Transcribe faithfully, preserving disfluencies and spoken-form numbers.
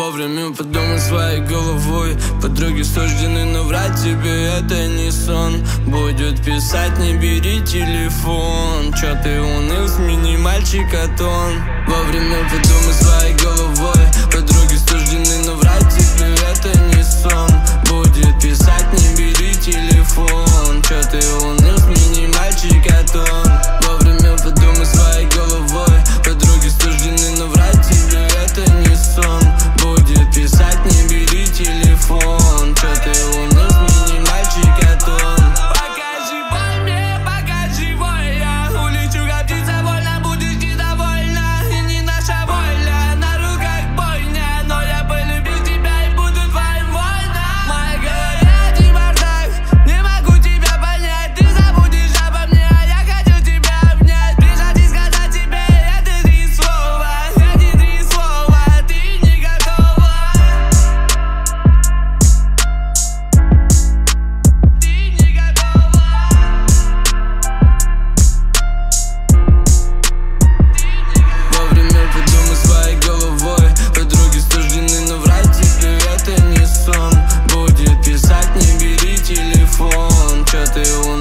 Вовремя подумай своей головой. Подруги суждены, но врать тебе это не сон. Будет писать, не бери телефон. Чё ты уныл, смени мальчика тон. Вовремя подумай своей головой. Подруги суждены, но врать тебе это не сон. Будет писать, не бери телефон. Чё ты уныл, смени мальчика тон. Вовремя подумай своей головой. Подруги суждены, но врать тебе это не сон. Будет писать, не бери телефон. Чё ты уныл, смени мальчика тон. Покажи боль мне, покажи боль. Я улечу, как птица вольно, будешь недовольна. И не наша воля, на руках бойня. Но я полюбил тебя и буду твоим воином. В моей голове один бардак, не могу тебя понять. Ты забудешь обо мне, а я хочу тебя обнять. Прижать и сказать тебе эти три слова. Эти три слова, ты не готова. Ты не готова. Вовремя подумай своей головой. Подруги суждены, но врать тебе это не сон. Будет писать, не бери телефон. Чё ты уныл?